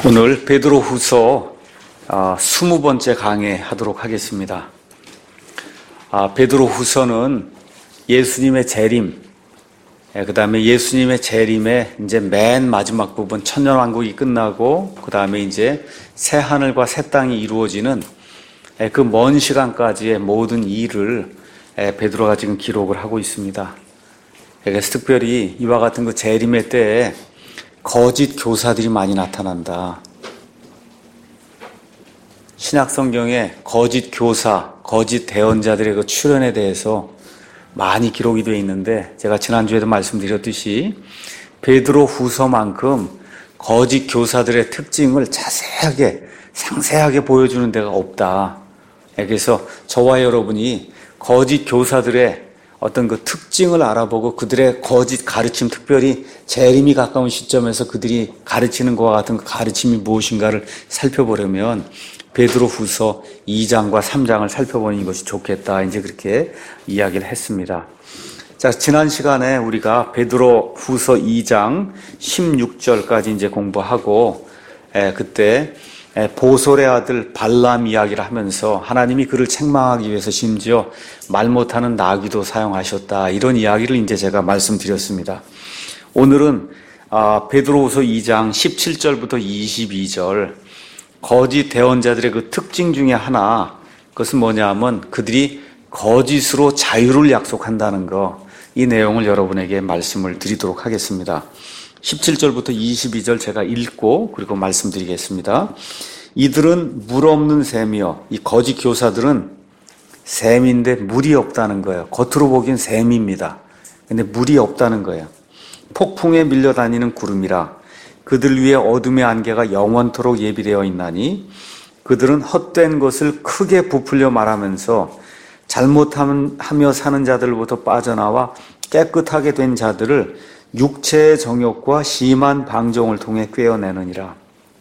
오늘 베드로후서 20번째 강해하도록 하겠습니다. 베드로후서는 예수님의 재림, 그 다음에 예수님의 재림의 이제 맨 마지막 부분 천년왕국이 끝나고 그 다음에 이제 새 하늘과 새 땅이 이루어지는 그 먼 시간까지의 모든 일을 베드로가 지금 기록을 하고 있습니다. 그래서 특별히 이와 같은 그 재림의 때에 거짓 교사들이 많이 나타난다. 신약 성경에 거짓 교사, 거짓 대언자들의 그 출현에 대해서 많이 기록이 되어 있는데, 제가 지난주에도 말씀드렸듯이 베드로 후서만큼 거짓 교사들의 특징을 자세하게 상세하게 보여주는 데가 없다. 그래서 저와 여러분이 거짓 교사들의 어떤 그 특징을 알아보고 그들의 거짓 가르침, 특별히 재림이 가까운 시점에서 그들이 가르치는 것과 같은 그 가르침이 무엇인가를 살펴보려면 베드로후서 2장과 3장을 살펴보는 것이 좋겠다. 이제 그렇게 이야기를 했습니다. 자, 지난 시간에 우리가 베드로후서 2장 16절까지 이제 공부하고 그때 보솔의 아들 발람 이야기를 하면서 하나님이 그를 책망하기 위해서 심지어 말 못하는 나귀도 사용하셨다. 이런 이야기를 이제 제가 말씀드렸습니다. 오늘은 베드로후서 2장 17절부터 22절 거짓 대언자들의 그 특징 중에 하나, 그것은 뭐냐면 그들이 거짓으로 자유를 약속한다는 거, 이 내용을 여러분에게 말씀을 드리도록 하겠습니다. 17절부터 22절 제가 읽고 그리고 말씀드리겠습니다. 이들은 물 없는 샘이요. 이 거짓 교사들은 샘인데 물이 없다는 거예요. 겉으로 보기엔 샘입니다. 근데 물이 없다는 거예요. 폭풍에 밀려다니는 구름이라 그들 위에 어둠의 안개가 영원토록 예비되어 있나니 그들은 헛된 것을 크게 부풀려 말하면서 잘못하며 사는 자들로부터 빠져나와 깨끗하게 된 자들을 육체의 정욕과 심한 방종을 통해 꿰어내느니라.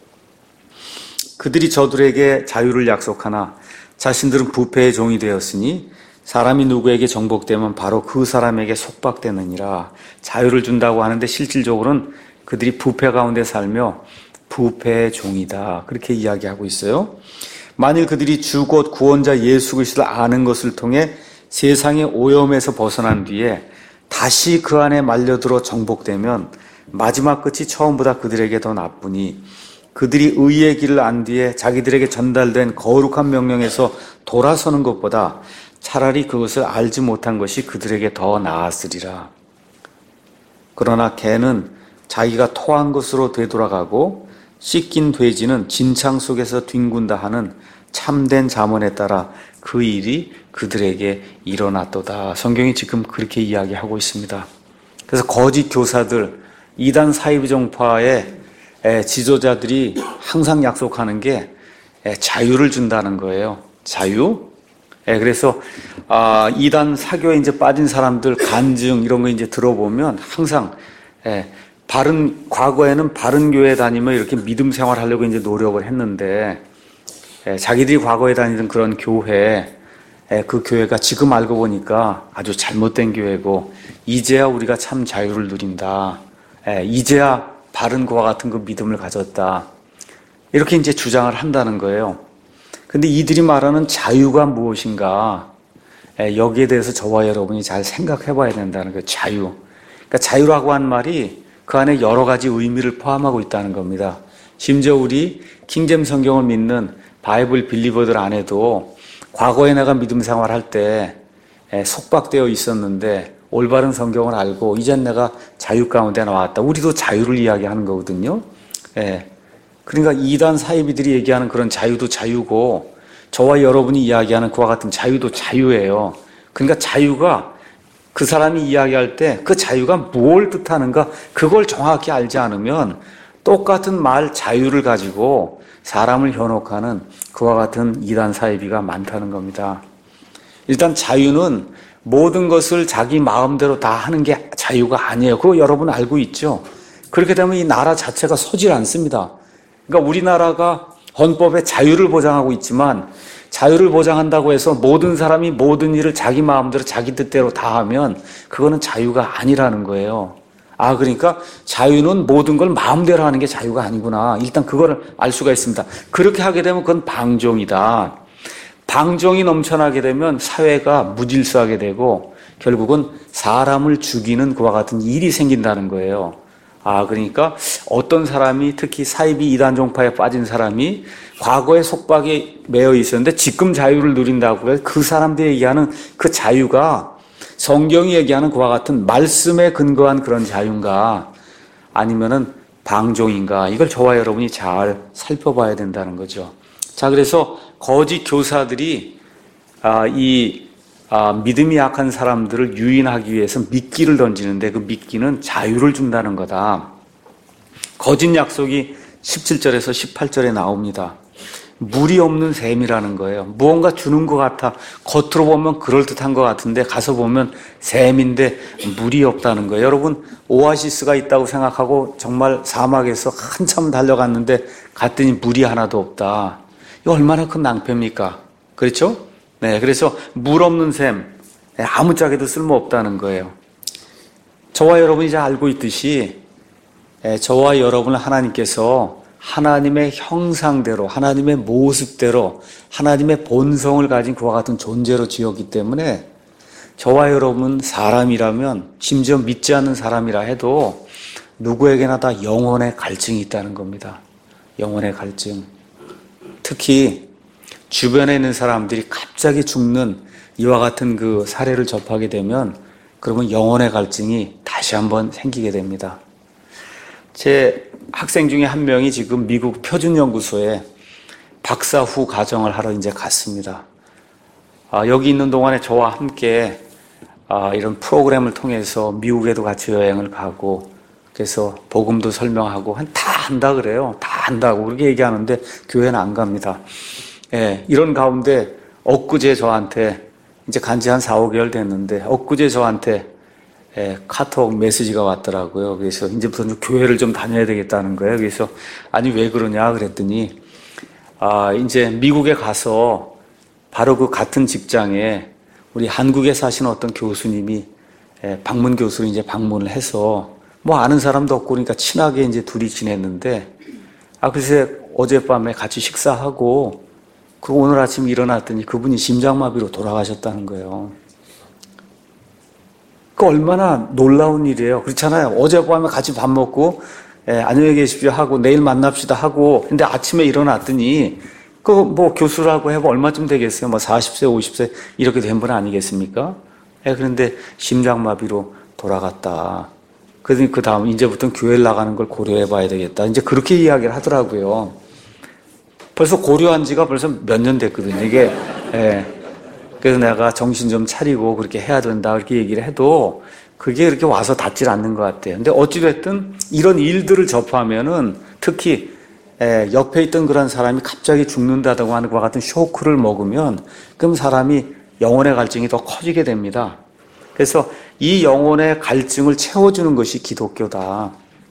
그들이 저들에게 자유를 약속하나 자신들은 부패의 종이 되었으니 사람이 누구에게 정복되면 바로 그 사람에게 속박되느니라. 자유를 준다고 하는데 실질적으로는 그들이 부패 가운데 살며 부패의 종이다. 그렇게 이야기하고 있어요. 만일 그들이 주 곧 구원자 예수 그리스도를 아는 것을 통해 세상의 오염에서 벗어난 뒤에 다시 그 안에 말려들어 정복되면 마지막 끝이 처음보다 그들에게 더 나쁘니 그들이 의의 길을 안 뒤에 자기들에게 전달된 거룩한 명령에서 돌아서는 것보다 차라리 그것을 알지 못한 것이 그들에게 더 나았으리라. 그러나 개는 자기가 토한 것으로 되돌아가고 씻긴 돼지는 진창 속에서 뒹군다 하는 참된 잠언에 따라 그 일이 그들에게 일어났도다. 성경이 지금 그렇게 이야기하고 있습니다. 그래서 거짓 교사들, 이단 사이비종파의 지도자들이 항상 약속하는 게 자유를 준다는 거예요. 자유? 그래서 이단 사교에 이제 빠진 사람들 간증 이런 거 이제 들어보면 항상 과거에는 바른 교회 다니며 이렇게 믿음 생활하려고 이제 노력을 했는데 자기들이 과거에 다니던 그런 교회, 그 교회가 지금 알고 보니까 아주 잘못된 교회고 이제야 우리가 참 자유를 누린다. 이제야 바른 그와 같은 그 믿음을 가졌다. 이렇게 이제 주장을 한다는 거예요. 근데 이들이 말하는 자유가 무엇인가? 여기에 대해서 저와 여러분이 잘 생각해 봐야 된다는 거예요. 자유. 그러니까 자유라고 한 말이 그 안에 여러 가지 의미를 포함하고 있다는 겁니다. 심지어 우리 킹잼 성경을 믿는 바이블 빌리버들 안에도 과거에 내가 믿음 생활할 때 속박되어 있었는데 올바른 성경을 알고 이젠 내가 자유 가운데 나왔다. 우리도 자유를 이야기하는 거거든요. 그러니까 이단 사이비들이 얘기하는 그런 자유도 자유고 저와 여러분이 이야기하는 그와 같은 자유도 자유예요. 그러니까 자유가 그 사람이 이야기할 때 그 자유가 뭘 뜻하는가 그걸 정확히 알지 않으면 똑같은 말 자유를 가지고 사람을 현혹하는 그와 같은 이단 사이비가 많다는 겁니다. 일단 자유는 모든 것을 자기 마음대로 다 하는 게 자유가 아니에요. 그거 여러분 알고 있죠? 그렇게 되면 이 나라 자체가 서질 않습니다. 그러니까 우리나라가 헌법에 자유를 보장하고 있지만 자유를 보장한다고 해서 모든 사람이 모든 일을 자기 마음대로 자기 뜻대로 다 하면 그거는 자유가 아니라는 거예요. 그러니까 자유는 모든 걸 마음대로 하는 게 자유가 아니구나. 일단 그거를 알 수가 있습니다. 그렇게 하게 되면 그건 방종이다. 방종이 넘쳐나게 되면 사회가 무질서하게 되고 결국은 사람을 죽이는 그와 같은 일이 생긴다는 거예요. 그러니까 어떤 사람이, 특히 사이비 이단 종파에 빠진 사람이 과거에 속박에 매여 있었는데 지금 자유를 누린다고 해서 그 사람들이 얘기하는 그 자유가 성경이 얘기하는 그와 같은 말씀에 근거한 그런 자유인가 아니면은 방종인가, 이걸 저와 여러분이 잘 살펴봐야 된다는 거죠. 자, 그래서 거짓 교사들이 믿음이 약한 사람들을 유인하기 위해서 미끼를 던지는데 그 미끼는 자유를 준다는 거다. 거짓 약속이 17절에서 18절에 나옵니다. 물이 없는 샘이라는 거예요. 무언가 주는 것 같아. 겉으로 보면 그럴듯한 것 같은데 가서 보면 샘인데 물이 없다는 거예요. 여러분, 오아시스가 있다고 생각하고 정말 사막에서 한참 달려갔는데 갔더니 물이 하나도 없다. 이거 얼마나 큰 낭패입니까? 그렇죠? 네, 그래서 물 없는 샘, 아무짝에도 쓸모없다는 거예요. 저와 여러분이 잘 알고 있듯이 저와 여러분을 하나님께서 하나님의 형상대로, 하나님의 모습대로, 하나님의 본성을 가진 그와 같은 존재로 지었기 때문에 저와 여러분 사람이라면, 심지어 믿지 않는 사람이라 해도 누구에게나 다 영혼의 갈증이 있다는 겁니다. 영혼의 갈증. 특히 주변에 있는 사람들이 갑자기 죽는 이와 같은 그 사례를 접하게 되면 그러면 영혼의 갈증이 다시 한번 생기게 됩니다. 제 학생 중에 한 명이 지금 미국 표준연구소에 박사 후 과정을 하러 이제 갔습니다. 여기 있는 동안에 저와 함께 이런 프로그램을 통해서 미국에도 같이 여행을 가고, 그래서 복음도 설명하고 다 한다 그래요. 다 한다고 그렇게 얘기하는데 교회는 안 갑니다. 이런 가운데 엊그제 저한테, 이제 간지 한 4, 5개월 됐는데 엊그제 저한테 카톡 메시지가 왔더라고요. 그래서 이제부터 좀 교회를 좀 다녀야 되겠다는 거예요. 그래서 아니 왜 그러냐 그랬더니 이제 미국에 가서 바로 그 같은 직장에 우리 한국에 사시는 어떤 교수님이 방문 교수로 이제 방문을 해서 뭐 아는 사람도 없고 그러니까 친하게 이제 둘이 지냈는데 글쎄 어젯밤에 같이 식사하고 그 오늘 아침 일어났더니 그분이 심장마비로 돌아가셨다는 거예요. 그 얼마나 놀라운 일이에요. 그렇잖아요. 어젯밤에 같이 밥 먹고 안녕히 계십시오 하고 내일 만납시다 하고, 근데 아침에 일어났더니 그 뭐 교수라고 해봐 얼마쯤 되겠어요? 뭐 40세, 50세 이렇게 된 분 아니겠습니까? 그런데 심장마비로 돌아갔다. 그러더니 그 다음 이제부터는 교회를 나가는 걸 고려해 봐야 되겠다. 이제 그렇게 이야기를 하더라고요. 벌써 고려한 지가 벌써 몇 년 됐거든요. 이게 그래서 내가 정신 좀 차리고 그렇게 해야 된다 그렇게 얘기를 해도 그게 그렇게 와서 닿질 않는 것 같아요. 근데 어찌됐든 이런 일들을 접하면은 특히 옆에 있던 그런 사람이 갑자기 죽는다고 하는 것과 같은 쇼크를 먹으면 그럼 사람이 영혼의 갈증이 더 커지게 됩니다. 그래서 이 영혼의 갈증을 채워주는 것이 기독교다.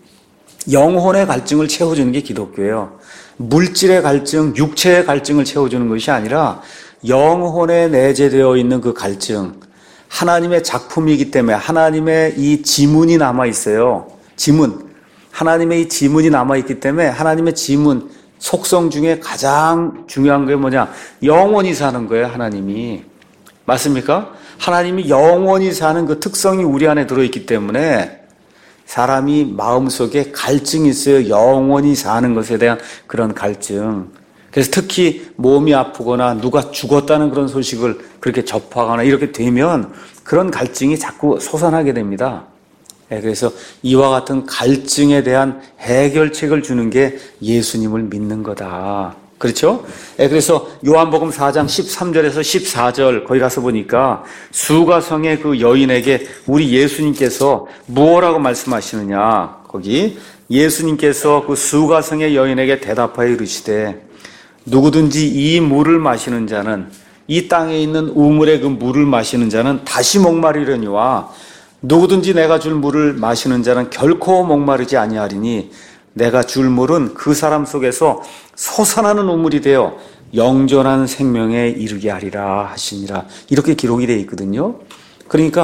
영혼의 갈증을 채워주는 게 기독교예요. 물질의 갈증, 육체의 갈증을 채워주는 것이 아니라 영혼에 내재되어 있는 그 갈증, 하나님의 작품이기 때문에 하나님의 이 지문이 남아있어요. 지문. 하나님의 이 지문이 남아있기 때문에 하나님의 지문, 속성 중에 가장 중요한 게 뭐냐? 영원히 사는 거예요, 하나님이. 맞습니까? 하나님이 영원히 사는 그 특성이 우리 안에 들어있기 때문에 사람이 마음속에 갈증이 있어요. 영원히 사는 것에 대한 그런 갈증. 그래서 특히 몸이 아프거나 누가 죽었다는 그런 소식을 그렇게 접하거나 이렇게 되면 그런 갈증이 자꾸 솟아나게 됩니다. 그래서 이와 같은 갈증에 대한 해결책을 주는 게 예수님을 믿는 거다. 그렇죠? 그래서 요한복음 4장 13절에서 14절 거기 가서 보니까 수가성의 그 여인에게 우리 예수님께서 무엇라고 말씀하시느냐. 거기 예수님께서 그 수가성의 여인에게 대답하여 이르시되 누구든지 이 물을 마시는 자는, 이 땅에 있는 우물의 그 물을 마시는 자는 다시 목마르려니와 누구든지 내가 줄 물을 마시는 자는 결코 목마르지 아니하리니 내가 줄 물은 그 사람 속에서 솟아나는 우물이 되어 영존한 생명에 이르게 하리라 하시니라. 이렇게 기록이 되어 있거든요. 그러니까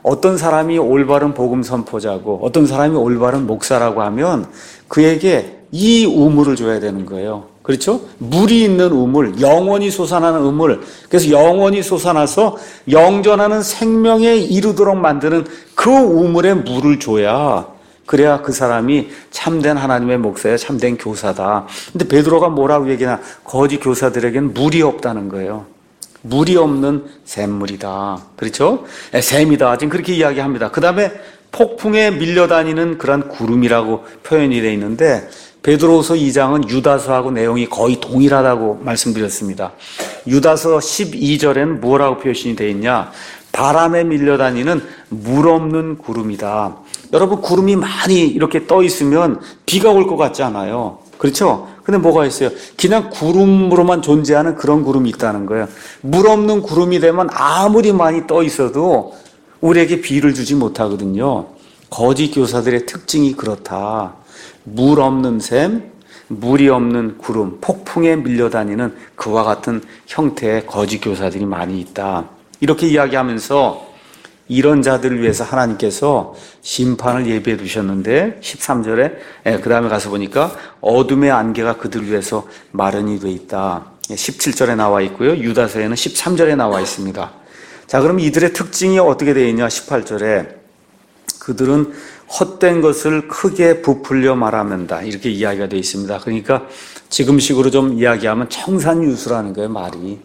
어떤 사람이 올바른 복음 선포자고 어떤 사람이 올바른 목사라고 하면 그에게 이 우물을 줘야 되는 거예요. 그렇죠? 물이 있는 우물, 영원히 솟아나는 우물. 그래서 영원히 솟아나서 영전하는 생명에 이르도록 만드는 그 우물에 물을 줘야, 그래야 그 사람이 참된 하나님의 목사야, 참된 교사다. 근데 베드로가 뭐라고 얘기하나? 거짓 교사들에게는 물이 없다는 거예요. 물이 없는 샘물이다. 그렇죠? 샘이다. 지금 그렇게 이야기합니다. 그 다음에 폭풍에 밀려다니는 그런 구름이라고 표현이 되어 있는데, 베드로후서 2장은 유다서하고 내용이 거의 동일하다고 말씀드렸습니다. 유다서 12절에는 뭐라고 표현이 되어 있냐? 바람에 밀려다니는 물 없는 구름이다. 여러분, 구름이 많이 이렇게 떠 있으면 비가 올 것 같지 않아요? 그렇죠? 근데 뭐가 있어요? 그냥 구름으로만 존재하는 그런 구름이 있다는 거예요. 물 없는 구름이 되면 아무리 많이 떠 있어도 우리에게 비를 주지 못하거든요. 거짓 교사들의 특징이 그렇다. 물 없는 샘, 물이 없는 구름, 폭풍에 밀려다니는 그와 같은 형태의 거짓 교사들이 많이 있다. 이렇게 이야기하면서 이런 자들을 위해서 하나님께서 심판을 예비해 두셨는데 13절에 그 다음에 가서 보니까 어둠의 안개가 그들을 위해서 마련이 돼 있다. 17절에 나와 있고요. 유다서에는 13절에 나와 있습니다. 자, 그럼 이들의 특징이 어떻게 되어 있냐? 18절에 그들은 헛된 것을 크게 부풀려 말하면다. 이렇게 이야기가 되어 있습니다. 그러니까 지금식으로 좀 이야기하면 청산유수라는 거예요, 말이.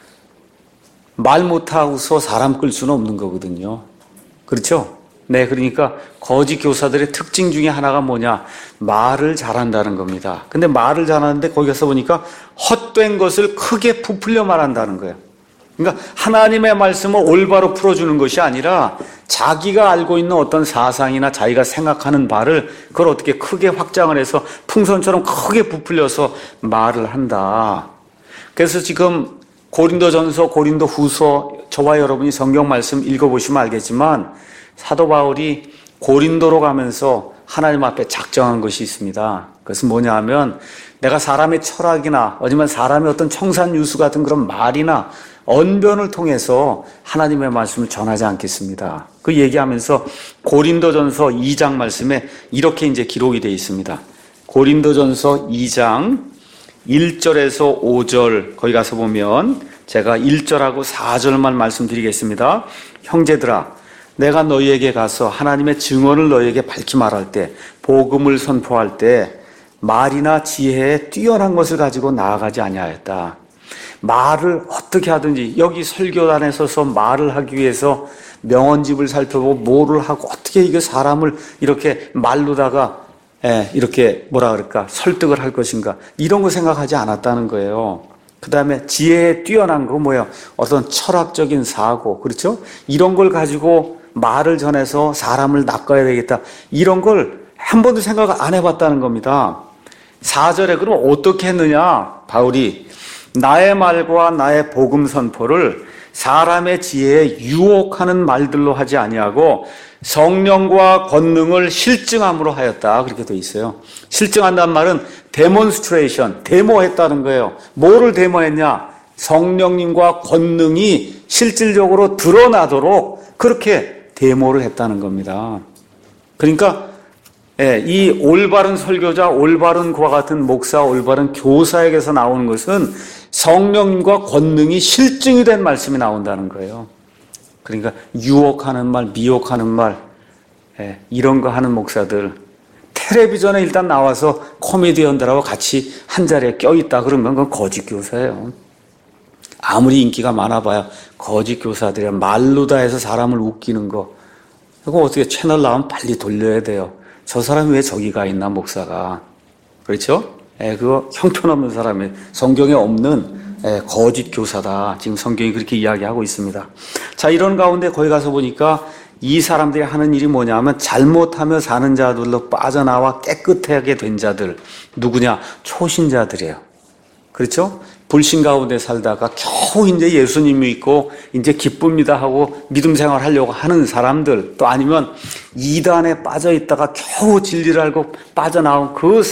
말 못하고서 사람 끌 수는 없는 거거든요. 그렇죠? 네, 그러니까 거짓 교사들의 특징 중에 하나가 뭐냐? 말을 잘한다는 겁니다. 근데 말을 잘하는데 거기 가서 보니까 헛된 것을 크게 부풀려 말한다는 거예요. 그러니까 하나님의 말씀을 올바로 풀어주는 것이 아니라 자기가 알고 있는 어떤 사상이나 자기가 생각하는 바를 그걸 어떻게 크게 확장을 해서 풍선처럼 크게 부풀려서 말을 한다. 그래서 지금 고린도전서, 고린도후서, 저와 여러분이 성경 말씀 읽어보시면 알겠지만 사도 바울이 고린도로 가면서 하나님 앞에 작정한 것이 있습니다. 그것은 뭐냐 하면 내가 사람의 철학이나 아니면 사람의 어떤 청산유수 같은 그런 말이나 언변을 통해서 하나님의 말씀을 전하지 않겠습니다. 그 얘기하면서 고린도전서 2장 말씀에 이렇게 이제 기록이 되어 있습니다. 고린도전서 2장 1절에서 5절 거기 가서 보면 제가 1절하고 4절만 말씀드리겠습니다. 형제들아, 내가 너희에게 가서 하나님의 증언을 너희에게 밝히 말할 때, 복음을 선포할 때 말이나 지혜에 뛰어난 것을 가지고 나아가지 아니하였다. 말을 어떻게 하든지 여기 설교단에 서서 말을 하기 위해서 명언집을 살펴보고 뭐를 하고 어떻게 이게 사람을 이렇게 말로다가 이렇게 뭐라 그럴까 설득을 할 것인가 이런 거 생각하지 않았다는 거예요. 그 다음에 지혜에 뛰어난 거 뭐예요? 어떤 철학적인 사고, 그렇죠? 이런 걸 가지고 말을 전해서 사람을 낚아야 되겠다. 이런 걸 한 번도 생각 안 해봤다는 겁니다. 4절에 그럼 어떻게 했느냐? 바울이 나의 말과 나의 복음 선포를 사람의 지혜에 유혹하는 말들로 하지 아니하고 성령과 권능을 실증함으로 하였다. 그렇게 돼 있어요. 실증한다는 말은 데몬스트레이션, 데모했다는 거예요. 뭐를 데모했냐? 성령님과 권능이 실질적으로 드러나도록 그렇게 데모를 했다는 겁니다. 그러니까 이 올바른 설교자, 올바른 그와 같은 목사, 올바른 교사에게서 나오는 것은 성령님과 권능이 실증이 된 말씀이 나온다는 거예요. 그러니까 유혹하는 말, 미혹하는 말, 이런 거 하는 목사들, 텔레비전에 일단 나와서 코미디언들하고 같이 한 자리에 껴있다 그러면 그건 거짓 교사예요. 아무리 인기가 많아봐야 거짓 교사들이야. 말로 다 해서 사람을 웃기는 거. 그거 어떻게 채널 나오면 빨리 돌려야 돼요. 저 사람이 왜 저기 가 있나, 목사가. 그렇죠? 그거 형편없는 사람이 성경에 없는 거짓 교사다. 지금 성경이 그렇게 이야기하고 있습니다. 자, 이런 가운데 거기 가서 보니까 이 사람들이 하는 일이 뭐냐면 잘못하며 사는 자들로 빠져나와 깨끗하게 된 자들. 누구냐? 초신자들이에요. 그렇죠? 불신 가운데 살다가 겨우 이제 예수님 믿고 이제 기쁩니다 하고 믿음 생활 하려고 하는 사람들, 또 아니면 이단에 빠져 있다가 겨우 진리를 알고 빠져나온 그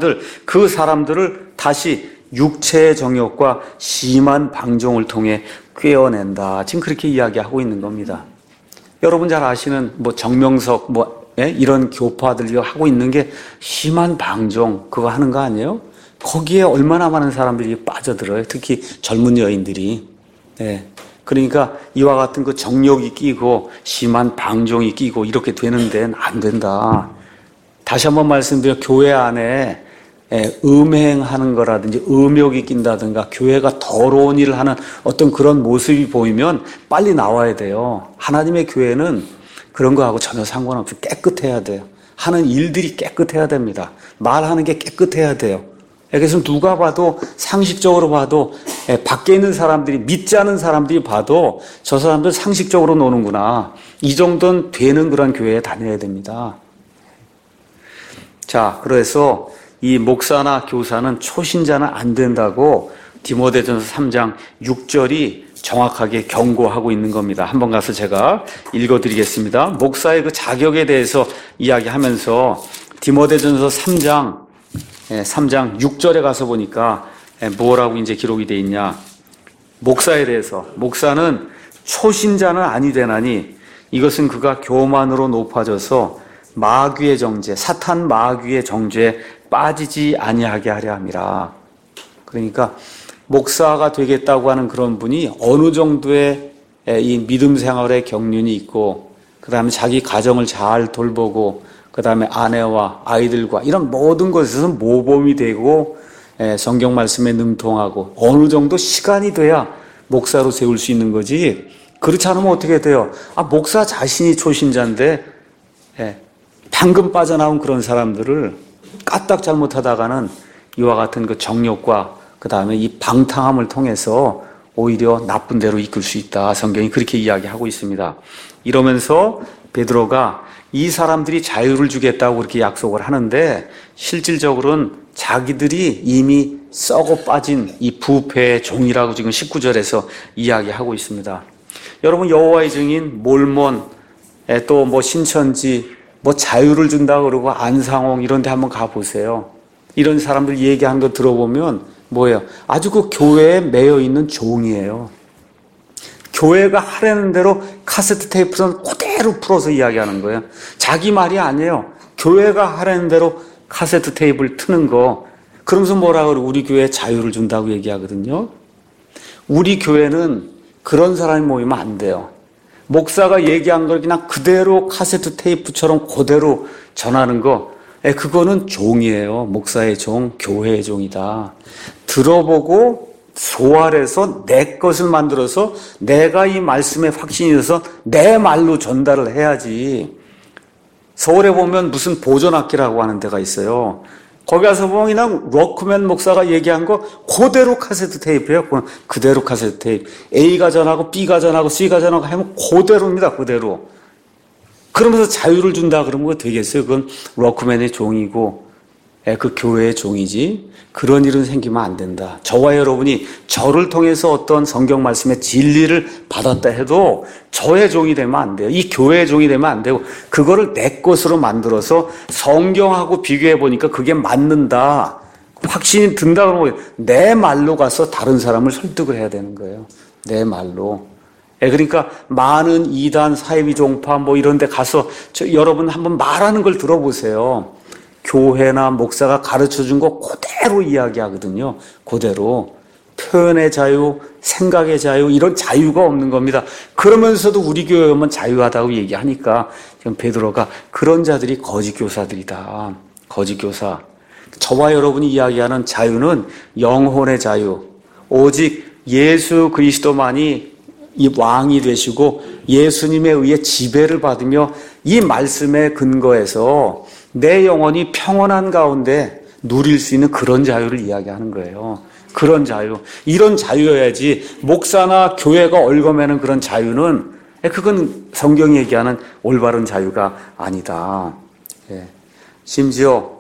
사람들을 다시 육체의 정욕과 심한 방종을 통해 꿰어낸다. 지금 그렇게 이야기하고 있는 겁니다. 여러분 잘 아시는 정명석 이런 교파들이 하고 있는 게 심한 방종 그거 하는 거 아니에요? 거기에 얼마나 많은 사람들이 빠져들어요. 특히 젊은 여인들이. 그러니까 이와 같은 그 정욕이 끼고 심한 방종이 끼고 이렇게 되는 데는 안 된다. 다시 한번 말씀드려 교회 안에 음행하는 거라든지 음욕이 낀다든가 교회가 더러운 일을 하는 어떤 그런 모습이 보이면 빨리 나와야 돼요. 하나님의 교회는 그런 거하고 전혀 상관없이 깨끗해야 돼요. 하는 일들이 깨끗해야 됩니다. 말하는 게 깨끗해야 돼요. 그래서 누가 봐도 상식적으로 봐도 밖에 있는 사람들이 믿지 않은 사람들이 봐도 저 사람들 상식적으로 노는구나. 이 정도는 되는 그런 교회에 다녀야 됩니다. 자, 그래서 이 목사나 교사는 초신자는 안 된다고 디모데전서 3장 6절이 정확하게 경고하고 있는 겁니다. 한번 가서 제가 읽어드리겠습니다. 목사의 그 자격에 대해서 이야기하면서 디모데전서 3장 6절에 가서 보니까 뭐라고 이제 기록이 되어 있냐. 목사에 대해서 목사는 초신자는 아니 되나니 이것은 그가 교만으로 높아져서 마귀의 정죄, 사탄 마귀의 정죄에 빠지지 아니하게 하려 함이라. 그러니까 목사가 되겠다고 하는 그런 분이 어느 정도의 이 믿음 생활의 경륜이 있고 그 다음에 자기 가정을 잘 돌보고 그 다음에 아내와 아이들과 이런 모든 것에서 모범이 되고 성경 말씀에 능통하고 어느 정도 시간이 돼야 목사로 세울 수 있는 거지. 그렇지 않으면 어떻게 돼요? 목사 자신이 초신자인데 방금 빠져나온 그런 사람들을 까딱 잘못하다가는 이와 같은 그 정욕과 그 다음에 이 방탕함을 통해서 오히려 나쁜 데로 이끌 수 있다. 성경이 그렇게 이야기하고 있습니다. 이러면서 베드로가 이 사람들이 자유를 주겠다고 그렇게 약속을 하는데 실질적으로는 자기들이 이미 썩어 빠진 이 부패의 종이라고 지금 19절에서 이야기하고 있습니다. 여러분 여호와의 증인, 몰몬, 또 신천지, 자유를 준다고 그러고 안상홍 이런 데 한번 가보세요. 이런 사람들 얘기하는 거 들어보면 뭐예요? 아주 그 교회에 매여 있는 종이에요. 교회가 하라는 대로 카세트 테이프는 그대로 풀어서 이야기하는 거예요. 자기 말이 아니에요. 교회가 하라는 대로 카세트 테이프를 트는 거. 그러면서 뭐라 그러고 우리 교회에 자유를 준다고 얘기하거든요. 우리 교회는 그런 사람이 모이면 안 돼요. 목사가 얘기한 걸 그냥 그대로 카세트 테이프처럼 그대로 전하는 거, 그거는 종이에요. 목사의 종, 교회의 종이다. 들어보고 소활해서 내 것을 만들어서 내가 이 말씀에 확신이 있어서 내 말로 전달을 해야지. 서울에 보면 무슨 보존학기라고 하는 데가 있어요. 거기 가서 보면 그냥 워크맨 목사가 얘기한 거 그대로 카세트 테이프예요. 그대로 카세트 테이프. A가 전하고 B가 전하고 C가 전하고 하면 그대로입니다. 그대로. 그러면서 자유를 준다 그러면 그거 되겠어요? 그건 워크맨의 종이고 그 교회의 종이지. 그런 일은 생기면 안 된다. 저와 여러분이 저를 통해서 어떤 성경 말씀의 진리를 받았다 해도 저의 종이 되면 안 돼요. 이 교회의 종이 되면 안 되고 그거를 내 것으로 만들어서 성경하고 비교해 보니까 그게 맞는다. 확신이 든다 그러면 내 말로 가서 다른 사람을 설득을 해야 되는 거예요. 내 말로. 그러니까 많은 이단, 사이비 종파 이런 데 가서 여러분 한번 말하는 걸 들어보세요. 교회나 목사가 가르쳐준 거 그대로 이야기하거든요. 그대로. 표현의 자유, 생각의 자유 이런 자유가 없는 겁니다. 그러면서도 우리 교회 오면 자유하다고 얘기하니까 지금 베드로가 그런 자들이 거짓 교사들이다. 거짓 교사. 저와 여러분이 이야기하는 자유는 영혼의 자유. 오직 예수 그리스도만이 이 왕이 되시고 예수님에 의해 지배를 받으며 이 말씀의 근거에서 내 영혼이 평온한 가운데 누릴 수 있는 그런 자유를 이야기하는 거예요. 그런 자유. 이런 자유여야지 목사나 교회가 얽어매는 그런 자유는 그건 성경이 얘기하는 올바른 자유가 아니다. 심지어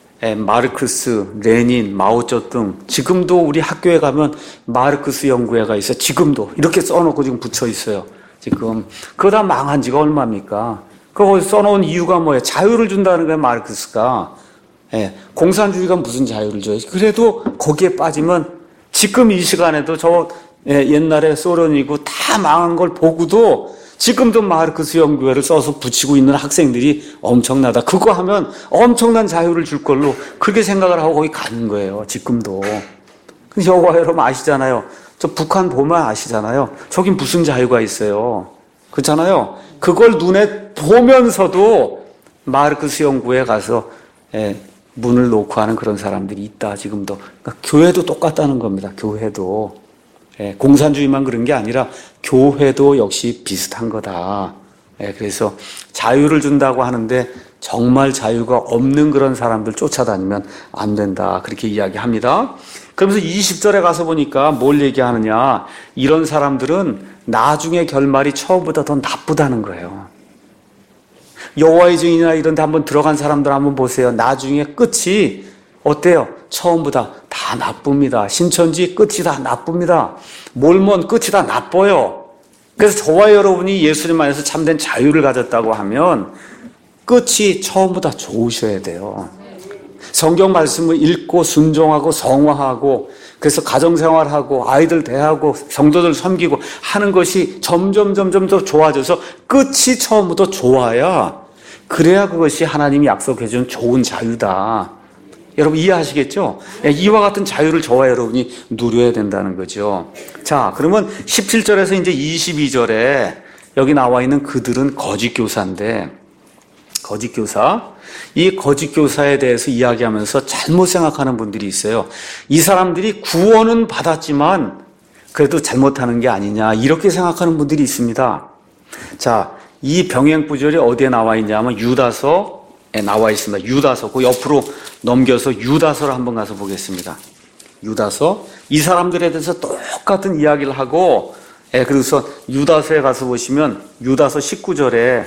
마르크스, 레닌, 마오쩌둥 지금도 우리 학교에 가면 마르크스 연구회가 있어요. 지금도 이렇게 써놓고 지금 붙여 있어요. 지금 그거 다 망한 지가 얼마입니까? 그거 써놓은 이유가 뭐예요? 자유를 준다는 거예요. 마르크스가. 공산주의가 무슨 자유를 줘요? 그래도 거기에 빠지면 지금 이 시간에도 저 옛날에 소련이고 다 망한 걸 보고도 지금도 마르크스 연구회를 써서 붙이고 있는 학생들이 엄청나다. 그거 하면 엄청난 자유를 줄 걸로 그렇게 생각을 하고 거기 가는 거예요. 지금도. 근데 여호와 여러분 아시잖아요. 저 북한 보면 아시잖아요. 저긴 무슨 자유가 있어요. 그렇잖아요. 그걸 눈에 보면서도 마르크스 연구회에 가서 문을 놓고 하는 그런 사람들이 있다. 지금도. 그러니까 교회도 똑같다는 겁니다. 교회도. 공산주의만 그런 게 아니라 교회도 역시 비슷한 거다. 그래서 자유를 준다고 하는데 정말 자유가 없는 그런 사람들 쫓아다니면 안 된다. 그렇게 이야기합니다. 그러면서 20절에 가서 보니까 뭘 얘기하느냐. 이런 사람들은 나중에 결말이 처음보다 더 나쁘다는 거예요. 여호와의 증인이나 이런 데 한번 들어간 사람들 한번 보세요. 나중에 끝이 어때요? 처음보다 다 나쁩니다. 신천지 끝이 다 나쁩니다. 몰몬 끝이 다 나빠요. 그래서 저와 여러분이 예수님 안에서 참된 자유를 가졌다고 하면 끝이 처음보다 좋으셔야 돼요. 성경 말씀을 읽고 순종하고 성화하고 그래서 가정생활하고 아이들 대하고 성도들 섬기고 하는 것이 점점 더 좋아져서 끝이 처음부터 좋아야 그래야 그것이 하나님이 약속해 준 좋은 자유다. 여러분 이해하시겠죠? 이와 같은 자유를 저와 여러분이 누려야 된다는 거죠. 자, 그러면 17절에서 이제 22절에 여기 나와 있는 그들은 거짓 교사인데 거짓 교사. 이 거짓 교사에 대해서 이야기하면서 잘못 생각하는 분들이 있어요. 이 사람들이 구원은 받았지만 그래도 잘못하는 게 아니냐 이렇게 생각하는 분들이 있습니다. 자, 이 병행구절이 어디에 나와 있냐면 유다서에 나와 있습니다. 유다서 그 옆으로 넘겨서 유다서를 한번 가서 보겠습니다. 유다서 이 사람들에 대해서 똑같은 이야기를 하고 그래서 유다서에 가서 보시면 유다서 19절에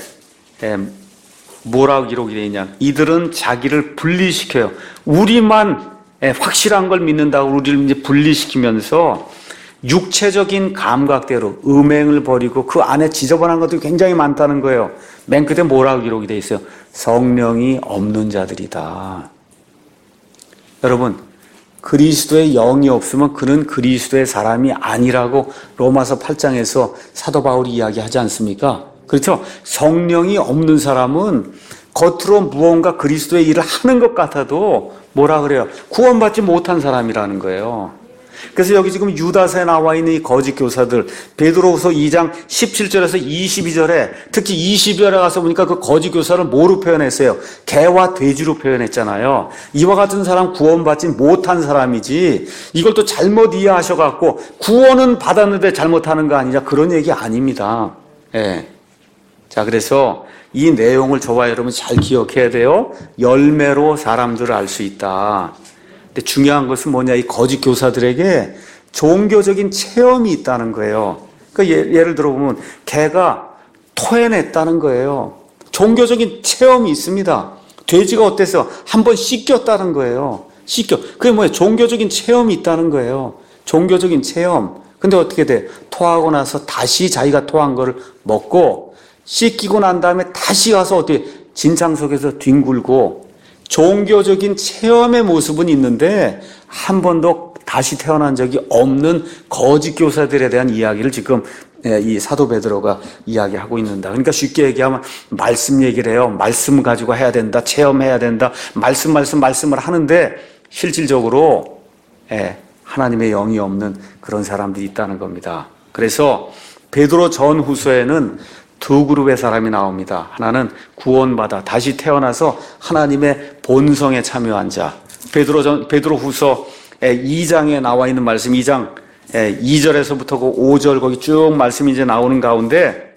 뭐라고 기록이 되어 있냐. 이들은 자기를 분리시켜요. 우리만 확실한 걸 믿는다고 우리를 이제 분리시키면서 육체적인 감각대로 음행을 버리고 그 안에 지저분한 것들이 굉장히 많다는 거예요. 맨 끝에 뭐라고 기록이 되어 있어요? 성령이 없는 자들이다. 여러분, 그리스도의 영이 없으면 그는 그리스도의 사람이 아니라고 로마서 8장에서 사도 바울이 이야기하지 않습니까? 그렇죠? 성령이 없는 사람은 겉으로 무언가 그리스도의 일을 하는 것 같아도 뭐라 그래요? 구원받지 못한 사람이라는 거예요. 그래서 여기 지금 유다서에 나와 있는 이 거짓 교사들, 베드로후서 2장 17절에서 22절에 특히 22절에 가서 보니까 그 거짓 교사를 뭐로 표현했어요? 개와 돼지로 표현했잖아요. 이와 같은 사람 구원받지 못한 사람이지 이걸 또 잘못 이해하셔갖고 구원은 받았는데 잘못하는 거 아니냐 그런 얘기 아닙니다. 자, 그래서 이 내용을 저와 여러분 잘 기억해야 돼요. 열매로 사람들을 알 수 있다. 근데 중요한 것은 뭐냐, 이 거짓 교사들에게 종교적인 체험이 있다는 거예요. 그러니까 예를 들어보면 개가 토해냈다는 거예요. 종교적인 체험이 있습니다. 돼지가 어땠어요? 한번 씻겼다는 거예요. 그게 뭐예요? 종교적인 체험이 있다는 거예요. 종교적인 체험. 근데 어떻게 돼? 토하고 나서 다시 자기가 토한 거를 먹고 씻기고 난 다음에 다시 가서 어떻게 진창 속에서 뒹굴고 종교적인 체험의 모습은 있는데 한 번도 다시 태어난 적이 없는 거짓 교사들에 대한 이야기를 지금 이 사도 베드로가 이야기하고 있는다. 그러니까 쉽게 얘기하면 말씀 얘기를 해요. 말씀 가지고 해야 된다. 체험해야 된다. 말씀을 하는데 실질적으로 하나님의 영이 없는 그런 사람들이 있다는 겁니다. 그래서 베드로 전후서에는 두 그룹의 사람이 나옵니다. 하나는 구원받아 다시 태어나서 하나님의 본성에 참여한 자. 베드로후서 2장에 나와 있는 말씀, 2장 2절에서부터 그 5절 거기 쭉 말씀이 이제 나오는 가운데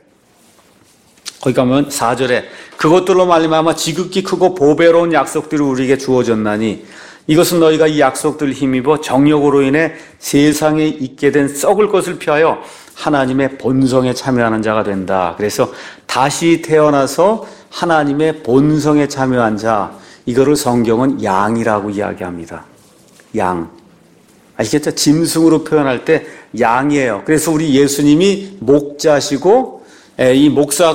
거기 가면 4절에 그것들로 말미암아 지극히 크고 보배로운 약속들이 우리에게 주어졌나니 이것은 너희가 이 약속들을 힘입어 정욕으로 인해 세상에 있게 된 썩을 것을 피하여 하나님의 본성에 참여하는 자가 된다. 그래서 다시 태어나서 하나님의 본성에 참여한 자, 이거를 성경은 양이라고 이야기합니다. 양. 아시겠죠? 짐승으로 표현할 때 양이에요. 그래서 우리 예수님이 목자시고 이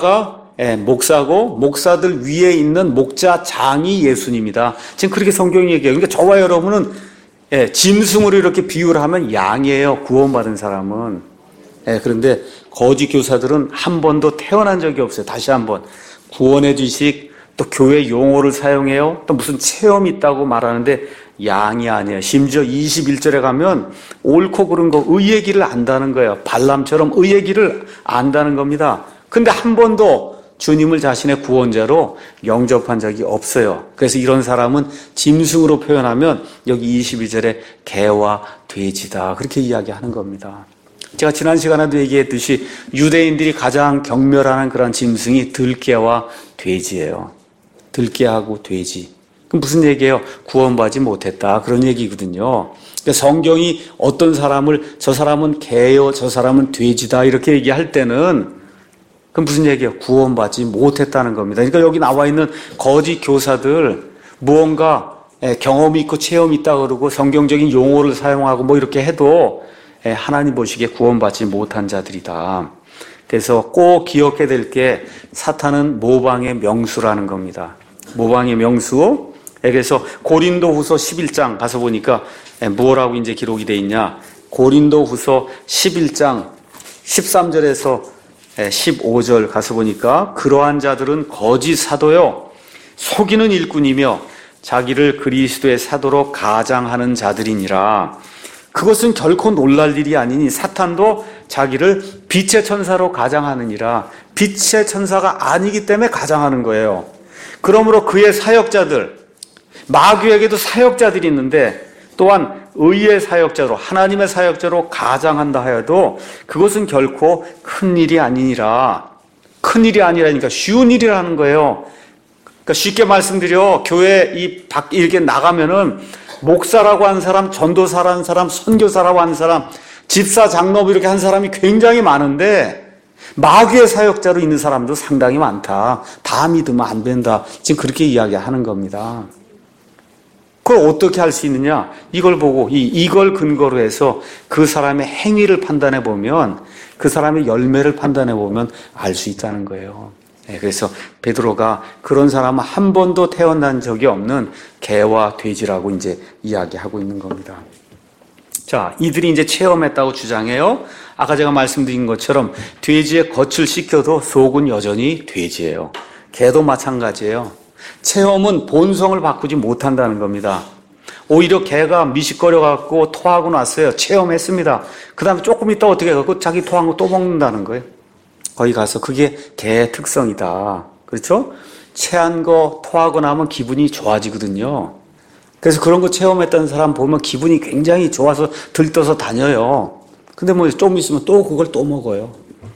목사고 목사들 위에 있는 목자장이 예수님이다. 지금 그렇게 성경이 얘기해요. 그러니까 저와 여러분은 짐승으로 이렇게 비유를 하면 양이에요. 구원받은 사람은. 그런데 거짓 교사들은 한 번도 태어난 적이 없어요. 다시 한번 구원의 지식, 또 교회 용어를 사용해요. 또 무슨 체험이 있다고 말하는데 양이 아니에요. 심지어 21절에 가면 옳고 그른 거 의의 길을 안다는 거예요. 발람처럼 의의 길을 안다는 겁니다. 근데 한 번도 주님을 자신의 구원자로 영접한 적이 없어요. 그래서 이런 사람은 짐승으로 표현하면 여기 22절에 개와 돼지다, 그렇게 이야기하는 겁니다. 제가 지난 시간에도 얘기했듯이 유대인들이 가장 경멸하는 그런 짐승이 들깨와 돼지예요. 들깨하고 돼지. 그럼 무슨 얘기예요? 구원받지 못했다, 그런 얘기거든요. 그러니까 성경이 어떤 사람을 저 사람은 개요, 저 사람은 돼지다 이렇게 얘기할 때는 그럼 무슨 얘기예요? 구원받지 못했다는 겁니다. 그러니까 여기 나와 있는 거짓 교사들, 무언가 경험이 있고 체험이 있다 그러고 성경적인 용어를 사용하고 뭐 이렇게 해도 하나님 보시기에 구원받지 못한 자들이다. 그래서 꼭 기억해야 될 게 사탄은 모방의 명수라는 겁니다. 모방의 명수. 그래서 고린도후서 11장 가서 보니까 뭐라고 이제 기록이 돼 있냐? 고린도후서 11장 13절에서 15절 가서 보니까 그러한 자들은 거짓 사도요, 속이는 일꾼이며 자기를 그리스도의 사도로 가장하는 자들이니라. 그것은 결코 놀랄 일이 아니니 사탄도 자기를 빛의 천사로 가장하느니라. 빛의 천사가 아니기 때문에 가장하는 거예요. 그러므로 그의 사역자들, 마귀에게도 사역자들이 있는데 또한 의의 사역자로, 하나님의 사역자로 가장한다 하여도 그것은 결코 큰 일이 아니니라. 큰 일이 아니라니까 쉬운 일이라는 거예요. 그러니까 쉽게 말씀드려, 교회 이렇게 나가면은 목사라고 한 사람, 전도사라는 사람, 선교사라고 한 사람, 집사, 장로부 이렇게 한 사람이 굉장히 많은데 마귀의 사역자로 있는 사람도 상당히 많다. 다 믿으면 안 된다. 지금 그렇게 이야기하는 겁니다. 그걸 어떻게 할 수 있느냐? 이걸 보고 이걸 근거로 해서 그 사람의 행위를 판단해 보면, 그 사람의 열매를 판단해 보면 알 수 있다는 거예요. 그래서 베드로가 그런 사람은 한 번도 태어난 적이 없는 개와 돼지라고 이제 이야기하고 있는 겁니다. 자, 이들이 이제 체험했다고 주장해요. 아까 제가 말씀드린 것처럼 돼지의 겉을 씻겨도 속은 여전히 돼지예요. 개도 마찬가지예요. 체험은 본성을 바꾸지 못한다는 겁니다. 오히려 개가 미식거려갖고 토하고 났어요. 체험했습니다. 그 다음에 조금 있다 어떻게 해갖고 자기 토한 거 또 먹는다는 거예요. 거기 가서 그게 개의 특성이다. 그렇죠? 체한 거 토하고 나면 기분이 좋아지거든요. 그래서 그런 거 체험했던 사람 보면 기분이 굉장히 좋아서 들떠서 다녀요. 근데 뭐 좀 있으면 또 그걸 또 먹어요.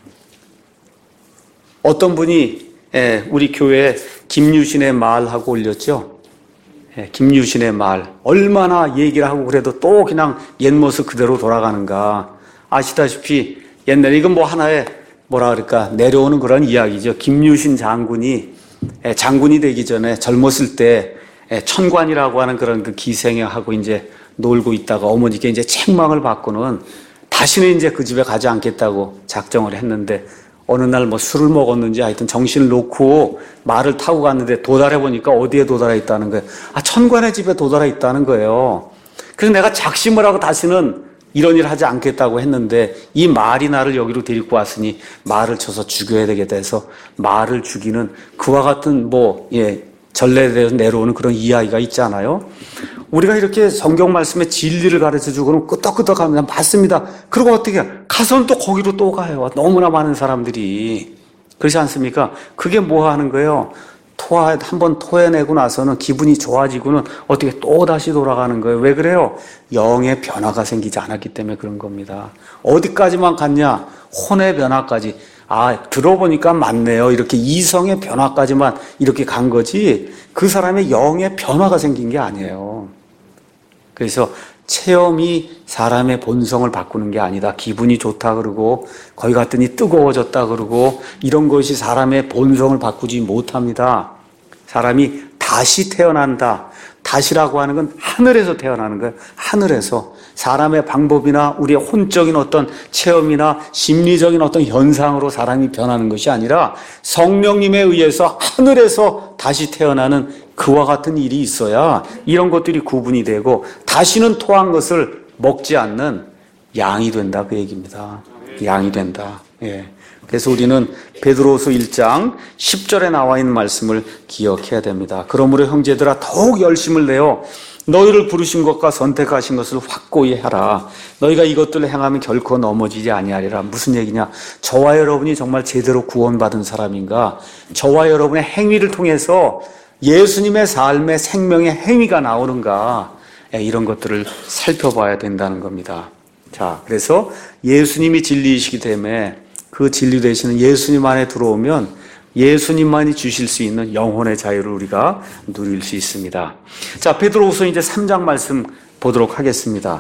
어떤 분이 우리 교회에 김유신의 말하고 올렸죠. 김유신의 말. 얼마나 얘기를 하고 그래도 또 그냥 옛 모습 그대로 돌아가는가. 아시다시피 옛날에 이건 뭐 하나의 뭐라 그럴까 내려오는 그런 이야기죠. 김유신 장군이 되기 전에 젊었을 때 천관이라고 하는 그런 그 기생하고 이제 놀고 있다가 어머니께 이제 책망을 받고는 다시는 이제 그 집에 가지 않겠다고 작정을 했는데 어느 날 뭐 술을 먹었는지 하여튼 정신을 놓고 말을 타고 갔는데 도달해 보니까 어디에 도달해 있다는 거예요. 천관의 집에 도달해 있다는 거예요. 그래서 내가 작심을 하고 다시는 이런 일 하지 않겠다고 했는데 이 말이 나를 여기로 데리고 왔으니 말을 쳐서 죽여야 되겠다 해서 말을 죽이는 그와 같은 전례에 대해서 내려오는 그런 이야기가 있잖아요. 우리가 이렇게 성경 말씀에 진리를 가르쳐주고는 끄덕끄덕하면 맞습니다. 그리고 어떻게 가서는 또 거기로 또 가요. 너무나 많은 사람들이. 그렇지 않습니까? 그게 뭐 하는 거예요? 한번 토해내고 나서는 기분이 좋아지고는 어떻게 또 다시 돌아가는 거예요. 왜 그래요? 영의 변화가 생기지 않았기 때문에 그런 겁니다. 어디까지만 갔냐? 혼의 변화까지. 들어보니까 맞네요. 이렇게 이성의 변화까지만 이렇게 간 거지 그 사람의 영의 변화가 생긴 게 아니에요. 그래서 체험이 사람의 본성을 바꾸는 게 아니다. 기분이 좋다 그러고 거기 갔더니 뜨거워졌다 그러고 이런 것이 사람의 본성을 바꾸지 못합니다. 사람이 다시 태어난다. 다시라고 하는 건 하늘에서 태어나는 거예요. 하늘에서. 사람의 방법이나 우리의 혼적인 어떤 체험이나 심리적인 어떤 현상으로 사람이 변하는 것이 아니라 성령님에 의해서 하늘에서 다시 태어나는 그와 같은 일이 있어야 이런 것들이 구분이 되고 다시는 토한 것을 먹지 않는 양이 된다, 그 얘기입니다. 양이 된다. 예. 그래서 우리는 베드로후서 1장 10절에 나와 있는 말씀을 기억해야 됩니다. 그러므로 형제들아 더욱 열심을 내어 너희를 부르신 것과 선택하신 것을 확고히 하라. 너희가 이것들을 행하면 결코 넘어지지 아니하리라. 무슨 얘기냐? 저와 여러분이 정말 제대로 구원받은 사람인가? 저와 여러분의 행위를 통해서 예수님의 삶의 생명의 행위가 나오는가? 이런 것들을 살펴봐야 된다는 겁니다. 자, 그래서 예수님이 진리이시기 때문에 그 진리 되시는 예수님 안에 들어오면 예수님만이 주실 수 있는 영혼의 자유를 우리가 누릴 수 있습니다. 자, 베드로후서 이제 3장 말씀 보도록 하겠습니다.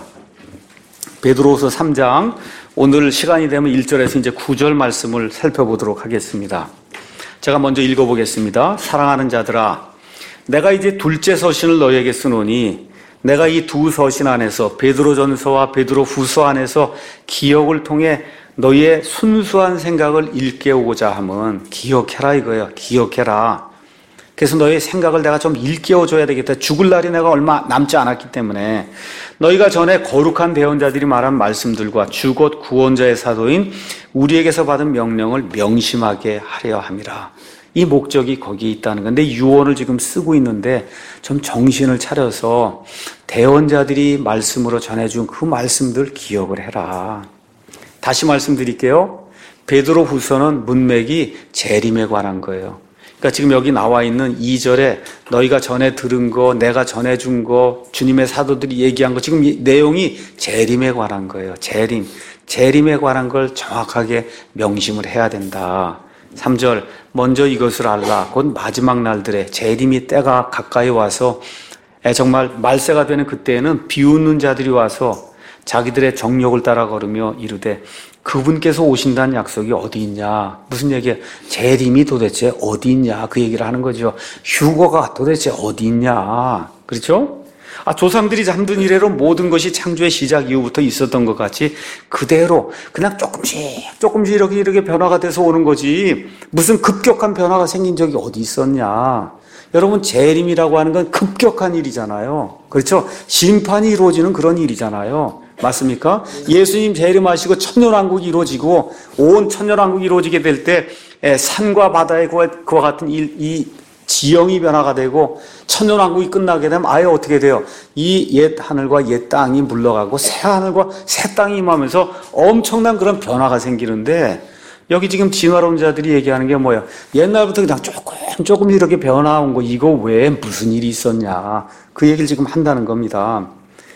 베드로후서 3장, 오늘 시간이 되면 1절에서 이제 9절 말씀을 살펴보도록 하겠습니다. 제가 먼저 읽어보겠습니다. 사랑하는 자들아, 내가 이제 둘째 서신을 너희에게 쓰노니 내가 이 두 서신 안에서 베드로전서와 베드로후서 안에서 기억을 통해 너희의 순수한 생각을 일깨우고자 함은 기억해라 이거예요. 기억해라. 그래서 너희의 생각을 내가 좀 일깨워줘야 되겠다. 죽을 날이 내가 얼마 남지 않았기 때문에 너희가 전에 거룩한 대언자들이 말한 말씀들과 주 곧 구원자의 사도인 우리에게서 받은 명령을 명심하게 하려 함이라. 이 목적이 거기에 있다는 건데 유언을 지금 쓰고 있는데 좀 정신을 차려서 대언자들이 말씀으로 전해준 그 말씀들 기억을 해라. 다시 말씀드릴게요. 베드로후서는 문맥이 재림에 관한 거예요. 그러니까 지금 여기 나와 있는 2절에 너희가 전에 들은 거, 내가 전해준 거, 주님의 사도들이 얘기한 거, 지금 내용이 재림에 관한 거예요. 재림에 관한 걸 정확하게 명심을 해야 된다. 3절, 먼저 이것을 알라. 곧 마지막 날들에 재림이 때가 가까이 와서 정말 말세가 되는 그때에는 비웃는 자들이 와서 자기들의 정욕을 따라 걸으며 이르되 그분께서 오신다는 약속이 어디 있냐? 무슨 얘기야? 재림이 도대체 어디 있냐? 그 얘기를 하는 거죠. 휴거가 도대체 어디 있냐? 그렇죠? 조상들이 잠든 이래로 모든 것이 창조의 시작 이후부터 있었던 것 같이 그대로 그냥 조금씩 이렇게 변화가 돼서 오는 거지 무슨 급격한 변화가 생긴 적이 어디 있었냐? 여러분, 재림이라고 하는 건 급격한 일이잖아요. 그렇죠? 심판이 이루어지는 그런 일이잖아요. 맞습니까? 예수님 재림하시고 천년왕국이 이루어지고 온 천년왕국이 이루어지게 될 때 산과 바다의 그와 같은 이 지형이 변화가 되고 천년왕국이 끝나게 되면 아예 어떻게 돼요? 이 옛 하늘과 옛 땅이 물러가고 새 하늘과 새 땅이 임하면서 엄청난 그런 변화가 생기는데 여기 지금 진화론 자들이 얘기하는 게 뭐예요? 옛날부터 그냥 조금 이렇게 변화한 거 이거 왜 무슨 일이 있었냐 그 얘기를 지금 한다는 겁니다.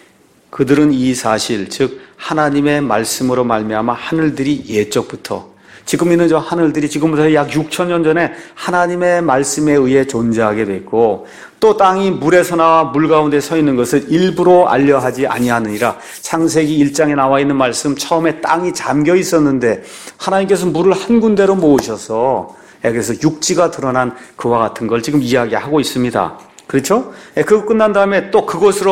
그들은 이 사실 즉 하나님의 말씀으로 말미암아 하늘들이 옛적부터 지금 있는 저 하늘들이 지금부터 약 6천년 전에 하나님의 말씀에 의해 존재하게 됐고 또 땅이 물에서 나와 물 가운데 서 있는 것을 일부러 알려하지 아니하느니라. 창세기 1장에 나와 있는 말씀 처음에 땅이 잠겨 있었는데 하나님께서 물을 한 군데로 모으셔서 그래서 육지가 드러난 그와 같은 걸 지금 이야기하고 있습니다. 그렇죠? 그거 끝난 다음에 또 그것으로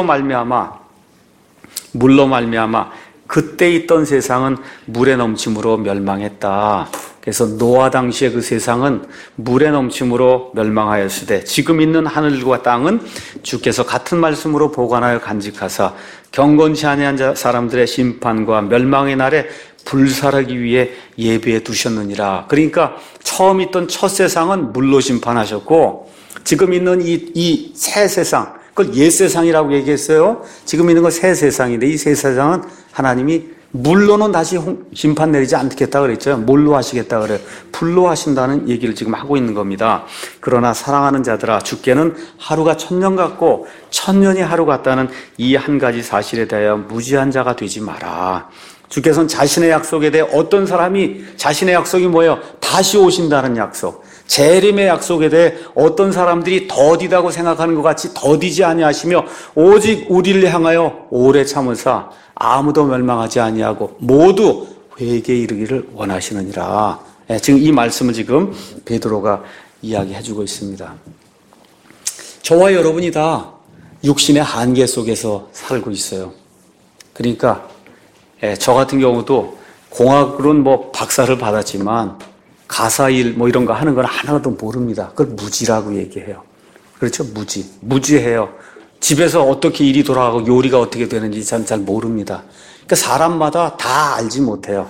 물로 말미암아 그때 있던 세상은 물에 넘침으로 멸망했다. 그래서 노아 당시의 그 세상은 물에 넘침으로 멸망하였으되 지금 있는 하늘과 땅은 주께서 같은 말씀으로 보관하여 간직하사 경건치 아니한 사람들의 심판과 멸망의 날에 불살하기 위해 예비해 두셨느니라. 그러니까 처음 있던 첫 세상은 물로 심판하셨고 지금 있는 이 새 세상 그걸 옛 세상이라고 얘기했어요. 지금 있는 건 새 세상인데 이 새 세상은 하나님이 물로는 다시 심판 내리지 않겠다 그랬죠. 뭘로 하시겠다 그래요. 불로 하신다는 얘기를 지금 하고 있는 겁니다. 그러나 사랑하는 자들아 주께는 하루가 1000년 같고 1000년이 하루 같다는 이 한 가지 사실에 대하여 무지한 자가 되지 마라. 주께서는 자신의 약속에 대해 어떤 사람이 자신의 약속이 뭐예요? 다시 오신다는 약속. 재림의 약속에 대해 어떤 사람들이 더디다고 생각하는 것 같이 더디지 아니하시며 오직 우리를 향하여 오래 참으사 아무도 멸망하지 아니하고 모두 회개에 이르기를 원하시느니라. 지금 이 말씀을 지금 베드로가 이야기해주고 있습니다. 저와 여러분이 다 육신의 한계 속에서 살고 있어요. 그러니까 저 같은 경우도 공학으로는 박사를 받았지만 가사일 이런 거 하는 건 하나도 모릅니다. 그걸 무지라고 얘기해요. 그렇죠? 무지해요. 집에서 어떻게 일이 돌아가고 요리가 어떻게 되는지 잘 모릅니다. 그러니까 사람마다 다 알지 못해요.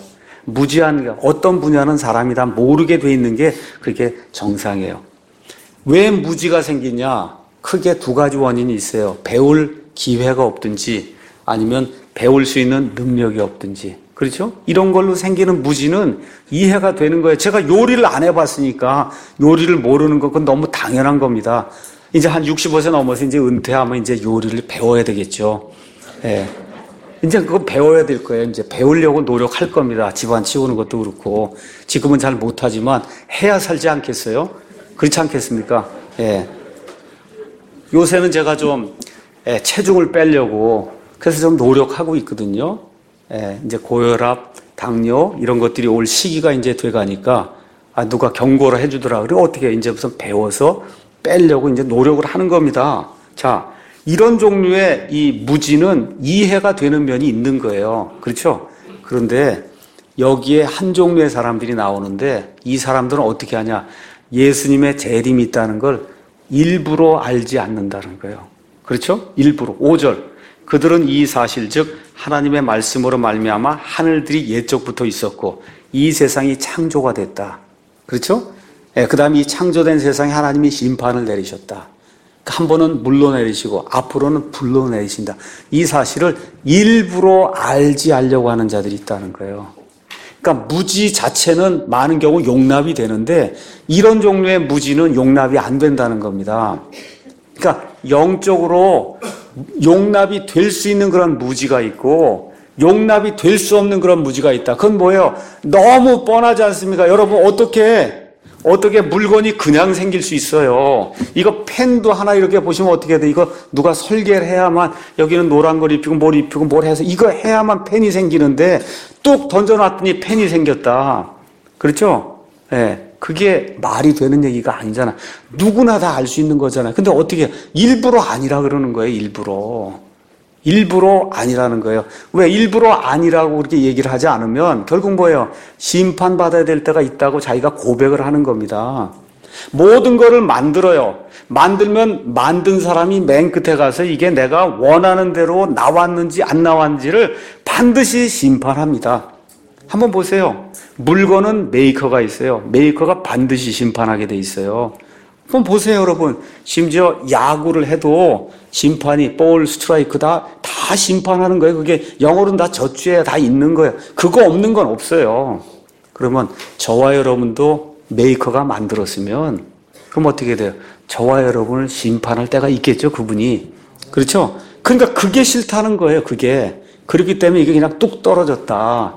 무지한 어떤 분야는 사람이 다 모르게 돼 있는 게 그게 정상이에요. 왜 무지가 생기냐? 크게 두 가지 원인이 있어요. 배울 기회가 없든지 아니면 배울 수 있는 능력이 없든지. 그렇죠? 이런 걸로 생기는 무지는 이해가 되는 거예요. 제가 요리를 안 해봤으니까 요리를 모르는 건 너무 당연한 겁니다. 이제 한 65세 넘어서 이제 은퇴하면 이제 요리를 배워야 되겠죠. 예. 이제 그거 배워야 될 거예요. 이제 배우려고 노력할 겁니다. 집안 치우는 것도 그렇고. 지금은 잘 못하지만 해야 살지 않겠어요? 그렇지 않겠습니까? 예. 요새는 제가 좀 체중을 빼려고 그래서 좀 노력하고 있거든요. 이제 고혈압, 당뇨 이런 것들이 올 시기가 이제 돼가니까 누가 경고를 해주더라. 그리고 어떻게 이제 무슨 배워서 빼려고 이제 노력을 하는 겁니다. 자, 이런 종류의 이 무지는 이해가 되는 면이 있는 거예요. 그렇죠? 그런데 여기에 한 종류의 사람들이 나오는데 이 사람들은 어떻게 하냐? 예수님의 재림이 있다는 걸 일부러 알지 않는다는 거예요. 그렇죠? 일부러. 5절. 그들은 이 사실 즉 하나님의 말씀으로 말미암아 하늘들이 옛적부터 있었고 이 세상이 창조가 됐다. 그렇죠? 그 다음에 이 창조된 세상에 하나님이 심판을 내리셨다. 한 번은 물로 내리시고 앞으로는 불로 내리신다. 이 사실을 일부러 알지 않으려고 하는 자들이 있다는 거예요. 그러니까 무지 자체는 많은 경우 용납이 되는데 이런 종류의 무지는 용납이 안 된다는 겁니다. 그러니까 영적으로 용납이 될 수 있는 그런 무지가 있고 용납이 될 수 없는 그런 무지가 있다. 그건 뭐예요? 너무 뻔하지 않습니까? 여러분 어떻게 물건이 그냥 생길 수 있어요? 이거 펜도 하나 이렇게 보시면 어떻게 돼? 이거 누가 설계를 해야만 여기는 노란 걸 입히고 뭘 해서 이거 해야만 펜이 생기는데 뚝 던져놨더니 펜이 생겼다. 그렇죠? 그게 말이 되는 얘기가 아니잖아. 누구나 다 알 수 있는 거잖아요. 근데 어떻게 일부러 아니라 그러는 거예요. 일부러 아니라는 거예요. 왜 일부러 아니라고 그렇게 얘기를 하지 않으면 결국 뭐예요? 심판받아야 될 때가 있다고 자기가 고백을 하는 겁니다. 모든 거를 만들어요. 만들면 만든 사람이 맨 끝에 가서 이게 내가 원하는 대로 나왔는지 안 나왔는지를 반드시 심판합니다. 한번 보세요. 물건은 메이커가 있어요. 메이커가 반드시 심판하게 돼 있어요. 한번 보세요, 여러분. 심지어 야구를 해도 심판이 볼, 스트라이크 다 심판하는 거예요. 그게 영어로는 다 저주에 다 있는 거예요. 그거 없는 건 없어요. 그러면 저와 여러분도 메이커가 만들었으면 그럼 어떻게 돼요? 저와 여러분을 심판할 때가 있겠죠, 그분이. 그렇죠? 그러니까 그게 싫다는 거예요, 그게. 그렇기 때문에 이게 그냥 뚝 떨어졌다.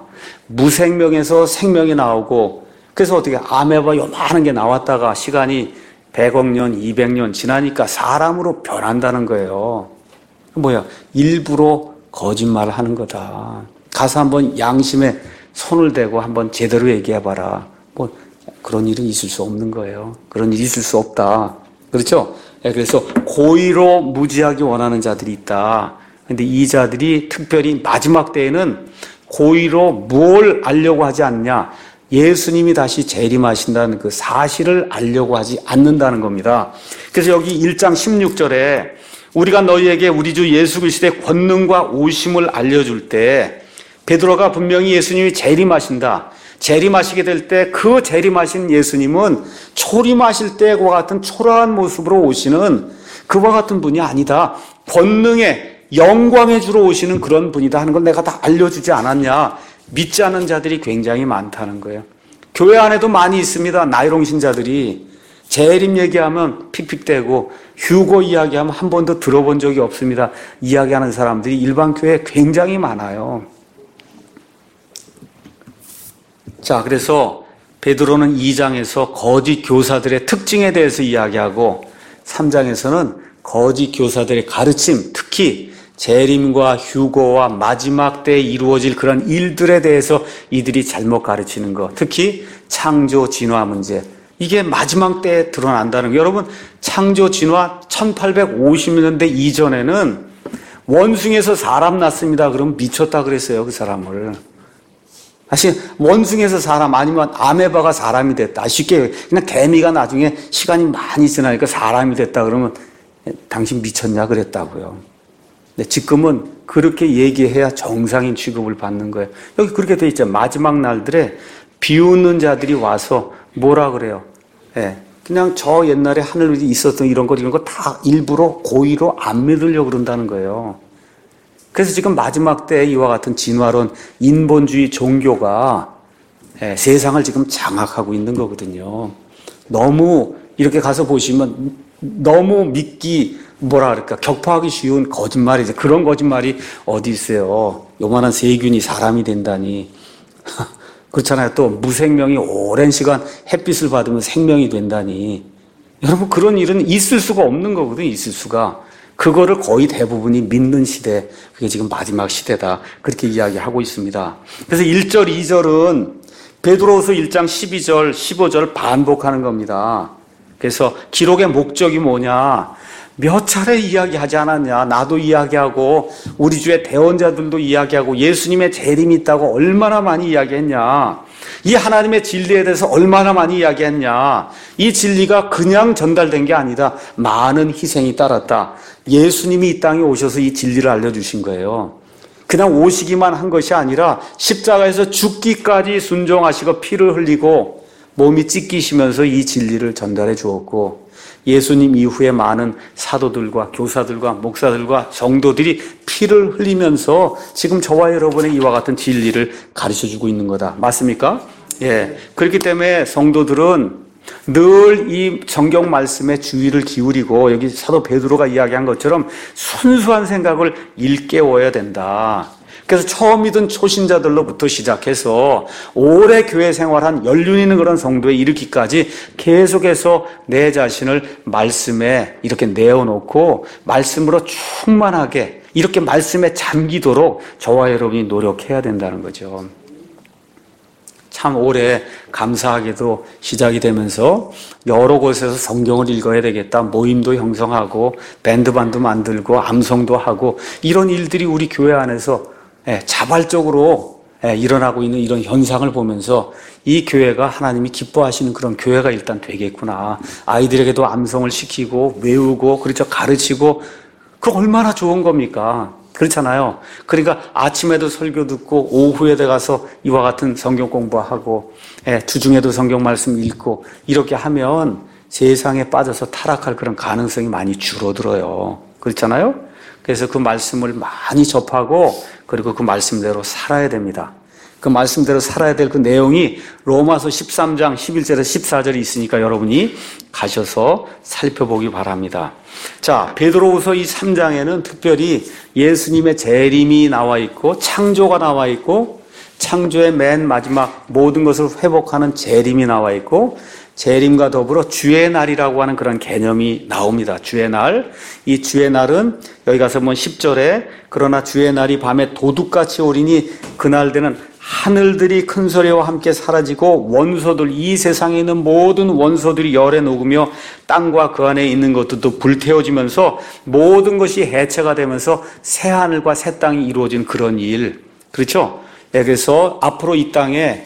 무생명에서 생명이 나오고 그래서 어떻게 아메바 요만한 게 나왔다가 시간이 100억 년, 200년 지나니까 사람으로 변한다는 거예요. 뭐야? 일부러 거짓말을 하는 거다. 가서 한번 양심에 손을 대고 한번 제대로 얘기해봐라. 뭐 그런 일은 있을 수 없는 거예요. 그런 일이 있을 수 없다. 그렇죠? 그래서 고의로 무지하기 원하는 자들이 있다. 근데 이 자들이 특별히 마지막 때에는 고의로 뭘 알려고 하지 않냐? 예수님이 다시 재림하신다는 그 사실을 알려고 하지 않는다는 겁니다. 그래서 여기 1장 16절에 우리가 너희에게 우리 주 예수 그리스도의 권능과 오심을 알려줄 때 베드로가 분명히 예수님이 재림하신다. 재림하시게 될 때 그 재림하신 예수님은 초림하실 때와 같은 초라한 모습으로 오시는 그와 같은 분이 아니다. 권능의 영광의 주로 오시는 그런 분이다 하는 걸 내가 다 알려주지 않았냐. 믿지 않는 자들이 굉장히 많다는 거예요. 교회 안에도 많이 있습니다. 나이롱 신자들이 재림 얘기하면 픽픽대고 휴거 이야기하면 한 번도 들어본 적이 없습니다. 이야기하는 사람들이 일반 교회에 굉장히 많아요. 자, 그래서 베드로는 2장에서 거짓 교사들의 특징에 대해서 이야기하고 3장에서는 거짓 교사들의 가르침, 특히 재림과 휴거와 마지막 때에 이루어질 그런 일들에 대해서 이들이 잘못 가르치는 것, 특히 창조 진화 문제, 이게 마지막 때에 드러난다는 거예요. 여러분, 창조 진화 1850년대 이전에는 원숭이에서 사람 났습니다. 그러면 미쳤다 그랬어요, 그 사람을. 사실 원숭이에서 사람 아니면 아메바가 사람이 됐다. 쉽게 그냥 개미가 나중에 시간이 많이 지나니까 사람이 됐다 그러면 당신 미쳤냐 그랬다고요. 근데 지금은 그렇게 얘기해야 정상인 취급을 받는 거예요. 여기 그렇게 돼 있죠. 마지막 날들에 비웃는 자들이 와서 뭐라 그래요? 예. 그냥 저 옛날에 하늘에 있었던 이런 거 다 일부러 고의로 안 믿으려고 그런다는 거예요. 그래서 지금 마지막 때 이와 같은 진화론, 인본주의 종교가 세상을 지금 장악하고 있는 거거든요. 너무 이렇게 가서 보시면 너무 믿기 뭐라 그럴까 격파하기 쉬운 거짓말이죠. 그런 거짓말이 어디 있어요. 요만한 세균이 사람이 된다니. 그렇잖아요. 또 무생명이 오랜 시간 햇빛을 받으면 생명이 된다니. 여러분 그런 일은 있을 수가 없는 거거든요. 있을 수가. 그거를 거의 대부분이 믿는 시대, 그게 지금 마지막 시대다. 그렇게 이야기하고 있습니다. 그래서 1절, 2절은 베드로후서 1장 12절, 15절 반복하는 겁니다. 그래서 기록의 목적이 뭐냐? 몇 차례 이야기하지 않았냐? 나도 이야기하고 우리 주의 대언자들도 이야기하고 예수님의 재림이 있다고 얼마나 많이 이야기했냐? 이 하나님의 진리에 대해서 얼마나 많이 이야기했냐? 이 진리가 그냥 전달된 게 아니다. 많은 희생이 따랐다. 예수님이 이 땅에 오셔서 이 진리를 알려주신 거예요. 그냥 오시기만 한 것이 아니라 십자가에서 죽기까지 순종하시고 피를 흘리고 몸이 찢기시면서 이 진리를 전달해 주었고 예수님 이후에 많은 사도들과 교사들과 목사들과 성도들이 피를 흘리면서 지금 저와 여러분의 이와 같은 진리를 가르쳐주고 있는 거다. 맞습니까? 예. 그렇기 때문에 성도들은 늘 이 성경 말씀에 주의를 기울이고 여기 사도 베드로가 이야기한 것처럼 순수한 생각을 일깨워야 된다. 그래서 처음 믿은 초신자들로부터 시작해서 오래 교회 생활한 연륜 있는 그런 성도에 이르기까지 계속해서 내 자신을 말씀에 이렇게 내어놓고 말씀으로 충만하게 이렇게 말씀에 잠기도록 저와 여러분이 노력해야 된다는 거죠. 참 올해 감사하게도 시작이 되면서 여러 곳에서 성경을 읽어야 되겠다. 모임도 형성하고 밴드반도 만들고 암송도 하고 이런 일들이 우리 교회 안에서 자발적으로 일어나고 있는 이런 현상을 보면서 이 교회가 하나님이 기뻐하시는 그런 교회가 일단 되겠구나. 아이들에게도 암송을 시키고 외우고 그렇죠. 가르치고 그거 얼마나 좋은 겁니까? 그렇잖아요. 그러니까 아침에도 설교 듣고 오후에도 가서 이와 같은 성경 공부하고 주중에도 성경 말씀 읽고 이렇게 하면 세상에 빠져서 타락할 그런 가능성이 많이 줄어들어요. 그렇잖아요. 그래서 그 말씀을 많이 접하고 그리고 그 말씀대로 살아야 됩니다. 그 말씀대로 살아야 될 그 내용이 로마서 13장 11절에서 14절이 있으니까 여러분이 가셔서 살펴보기 바랍니다. 자, 베드로후서 이 3장에는 특별히 예수님의 재림이 나와 있고 창조가 나와 있고 창조의 맨 마지막 모든 것을 회복하는 재림이 나와 있고 재림과 더불어 주의 날이라고 하는 그런 개념이 나옵니다. 주의 날. 이 주의 날은 여기 가서 보면 10절에 그러나 주의 날이 밤에 도둑같이 오리니 그날 되는 하늘들이 큰 소리와 함께 사라지고 원소들 이 세상에 있는 모든 원소들이 열에 녹으며 땅과 그 안에 있는 것들도 불태워지면서 모든 것이 해체가 되면서 새 하늘과 새 땅이 이루어진 그런 일. 그렇죠? 그래서 앞으로 이 땅에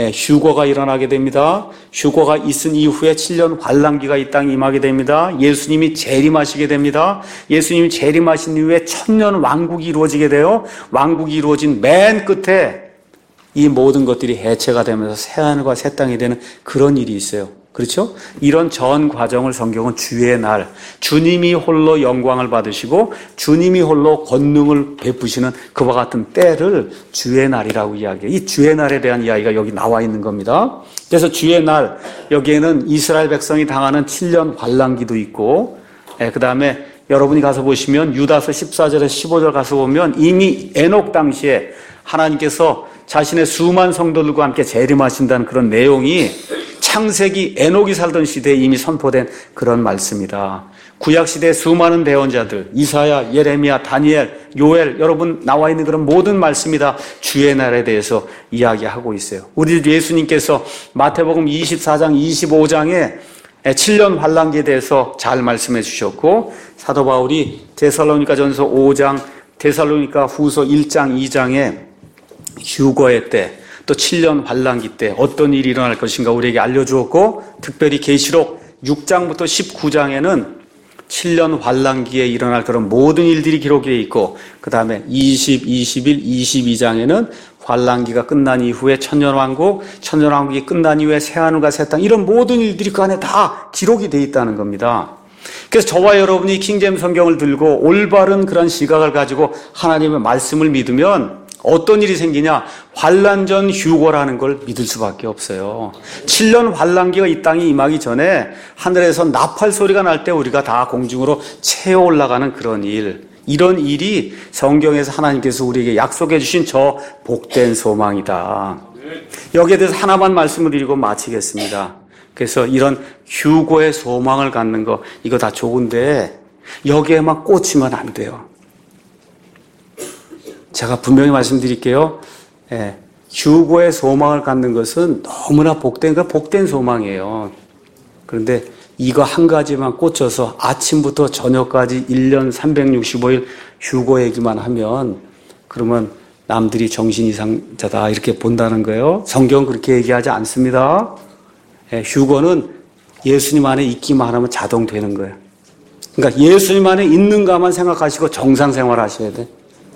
휴거가 일어나게 됩니다. 휴거가 있은 이후에 7년 환란기가 이 땅에 임하게 됩니다. 예수님이 재림하시게 됩니다. 예수님이 재림하신 이후에 1000년 왕국이 이루어지게 돼요. 왕국이 이루어진 맨 끝에 이 모든 것들이 해체가 되면서 새하늘과 새 땅이 되는 그런 일이 있어요. 그렇죠? 이런 전 과정을 성경은 주의 날, 주님이 홀로 영광을 받으시고 주님이 홀로 권능을 베푸시는 그와 같은 때를 주의 날이라고 이야기해요. 이 주의 날에 대한 이야기가 여기 나와 있는 겁니다. 그래서 주의 날, 여기에는 이스라엘 백성이 당하는 7년 환란기도 있고 그 다음에 여러분이 가서 보시면 유다서 14절에서 15절 가서 보면 이미 에녹 당시에 하나님께서 자신의 수많은 성도들과 함께 재림하신다는 그런 내용이 창세기 에녹이 살던 시대에 이미 선포된 그런 말씀이다. 구약시대의 수많은 대언자들 이사야, 예레미야, 다니엘, 요엘 여러분 나와 있는 그런 모든 말씀이 다 주의 날에 대해서 이야기하고 있어요. 우리 예수님께서 마태복음 24장, 25장에 7년 환란기에 대해서 잘 말씀해 주셨고 사도 바울이 데살로니가전서 5장, 데살로니가 후서 1장, 2장에 휴거의 때, 또 7년 환란기 때 어떤 일이 일어날 것인가 우리에게 알려주었고 특별히 계시록 6장부터 19장에는 7년 환란기에 일어날 그런 모든 일들이 기록되어 있고, 그 다음에 20, 21, 22장에는 환란기가 끝난 이후에 천년왕국, 천년왕국이 끝난 이후에 새하늘과 새 땅, 이런 모든 일들이 그 안에 다 기록이 되어 있다는 겁니다. 그래서 저와 여러분이 킹제임 성경을 들고 올바른 그런 시각을 가지고 하나님의 말씀을 믿으면 어떤 일이 생기냐? 환란전 휴거라는 걸 믿을 수밖에 없어요. 7년 환란기가 이 땅에 임하기 전에 하늘에서 나팔 소리가 날 때 우리가 다 공중으로 채어 올라가는 그런 일, 이런 일이 성경에서 하나님께서 우리에게 약속해 주신 저 복된 소망이다. 여기에 대해서 하나만 말씀을 드리고 마치겠습니다. 그래서 이런 휴거의 소망을 갖는 거, 이거 다 좋은데 여기에만 꽂히면 안 돼요. 제가 분명히 말씀드릴게요. 휴거의 소망을 갖는 것은 너무나 복된 소망이에요. 그런데 이거 한 가지만 꽂혀서 아침부터 저녁까지 1년 365일 휴거 얘기만 하면 그러면 남들이 정신 이상자다 이렇게 본다는 거예요. 성경은 그렇게 얘기하지 않습니다. 휴거는 예수님 안에 있기만 하면 자동 되는 거예요. 그러니까 예수님 안에 있는가만 생각하시고 정상 생활하셔야 돼.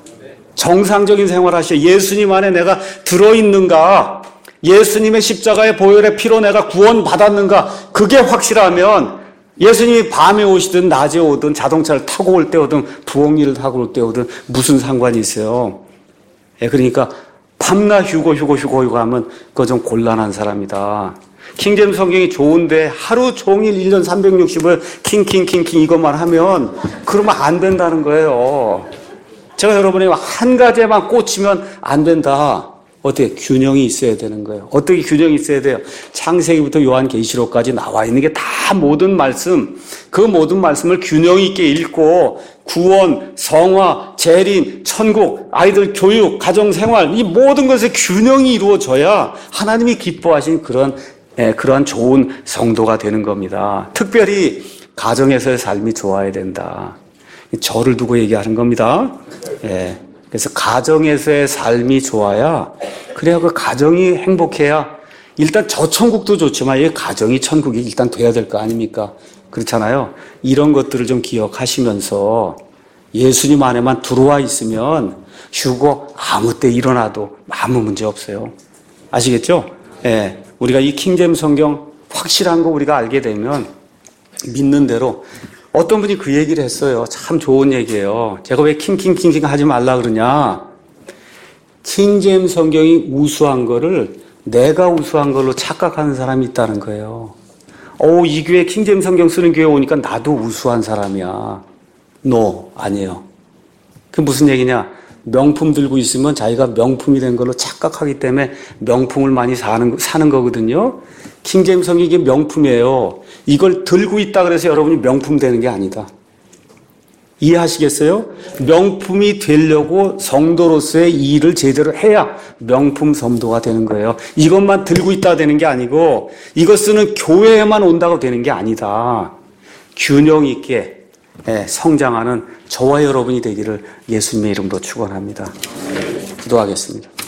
정상적인 생활하셔야 예수님 안에 내가 들어있는가, 예수님의 십자가의 보혈의 피로 내가 구원받았는가, 그게 확실하면 예수님이 밤에 오시든 낮에 오든 자동차를 타고 올 때 오든 부엌일을 타고 올 때 오든 무슨 상관이 있어요. 그러니까 밤낮 휴거 하면 그거 좀 곤란한 사람이다. 킹제임 성경이 좋은데 하루 종일 1년 360을 킹 이것만 하면 그러면 안 된다는 거예요. 제가 여러분에게 한 가지에만 꽂히면 안 된다. 어떻게? 균형이 있어야 되는 거예요. 어떻게 균형이 있어야 돼요? 창세기부터 요한계시록까지 나와 있는 게 다 모든 말씀, 그 모든 말씀을 균형 있게 읽고 구원, 성화, 재림, 천국, 아이들 교육, 가정생활, 이 모든 것에 균형이 이루어져야 하나님이 기뻐하신 그러한 좋은 성도가 되는 겁니다. 특별히 가정에서의 삶이 좋아야 된다. 저를 두고 얘기하는 겁니다. 그래서 가정에서의 삶이 좋아야, 그래야 그 가정이 행복해야, 일단 저 천국도 좋지만 이 가정이 천국이 일단 돼야 될 거 아닙니까? 그렇잖아요. 이런 것들을 좀 기억하시면서 예수님 안에만 들어와 있으면 휴거 아무 때 일어나도 아무 문제 없어요. 아시겠죠? 우리가 이 킹제임 성경 확실한 거 우리가 알게 되면 믿는 대로, 어떤 분이 그 얘기를 했어요. 참 좋은 얘기예요. 제가 왜 킹 하지 말라 그러냐. 킹제임 성경이 우수한 거를 내가 우수한 걸로 착각하는 사람이 있다는 거예요. 이 교회 킹제임 성경 쓰는 교회 오니까 나도 우수한 사람이야. 아니에요. 그게 무슨 얘기냐. 명품 들고 있으면 자기가 명품이 된 걸로 착각하기 때문에 명품을 많이 사는 거거든요. 킹제임 성경이 이게 명품이에요. 이걸 들고 있다 그래서 여러분이 명품 되는 게 아니다. 이해하시겠어요? 명품이 되려고 성도로서의 일을 제대로 해야 명품 성도가 되는 거예요. 이것만 들고 있다 되는 게 아니고 이것 쓰는 교회에만 온다고 되는 게 아니다. 균형 있게 성장하는 저와 여러분이 되기를 예수님의 이름으로 축원합니다. 기도하겠습니다.